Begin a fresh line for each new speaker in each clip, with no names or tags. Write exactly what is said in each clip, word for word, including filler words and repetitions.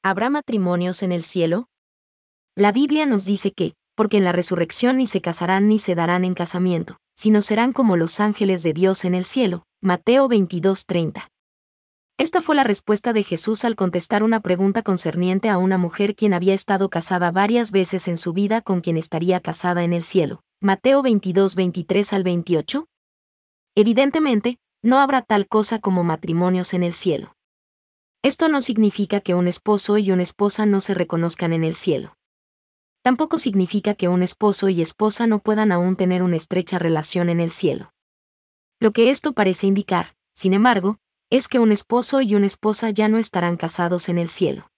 ¿Habrá matrimonios en el cielo? La Biblia nos dice que, porque en la resurrección ni se casarán ni se darán en casamiento, sino serán como los ángeles de Dios en el cielo. Mateo veintidós treinta. Esta fue la respuesta de Jesús al contestar una pregunta concerniente a una mujer quien había estado casada varias veces en su vida con quien estaría casada en el cielo. Mateo veintidós veintitrés al veintiocho. Evidentemente, no habrá tal cosa como matrimonios en el cielo. Esto no significa que un esposo y una esposa no se reconozcan en el cielo. Tampoco significa que un esposo y esposa no puedan aún tener una estrecha relación en el cielo. Lo que esto parece indicar, sin embargo, es que un esposo y una esposa ya no estarán casados en el cielo.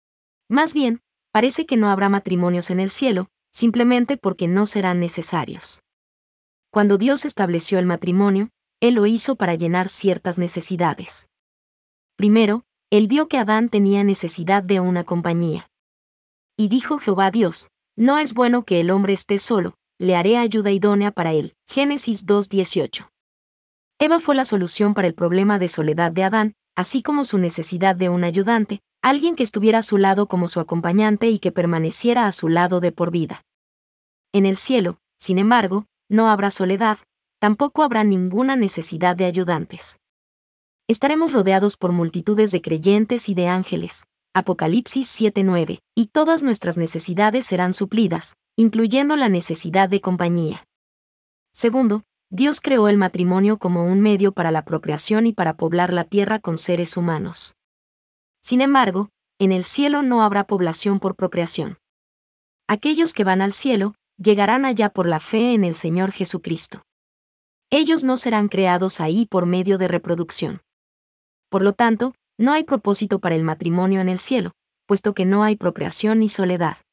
Más bien, parece que no habrá matrimonios en el cielo, simplemente porque no serán necesarios. Cuando Dios estableció el matrimonio, Él lo hizo para llenar ciertas necesidades. Primero, Él vio que Adán tenía necesidad de una compañía. Y dijo Jehová Dios, no es bueno que el hombre esté solo, le haré ayuda idónea para él. Génesis dos dieciocho. Eva fue la solución para el problema de soledad de Adán, así como su necesidad de un ayudante, alguien que estuviera a su lado como su acompañante y que permaneciera a su lado de por vida. En el cielo, sin embargo, no habrá soledad, tampoco habrá ninguna necesidad de ayudantes. Estaremos rodeados por multitudes de creyentes y de ángeles. Apocalipsis siete nueve, y todas nuestras necesidades serán suplidas, incluyendo la necesidad de compañía. Segundo, Dios creó el matrimonio como un medio para la procreación y para poblar la tierra con seres humanos. Sin embargo, en el cielo no habrá población por procreación. Aquellos que van al cielo, llegarán allá por la fe en el Señor Jesucristo. Ellos no serán creados ahí por medio de reproducción. Por lo tanto, no hay propósito para el matrimonio en el cielo, puesto que no hay procreación ni soledad.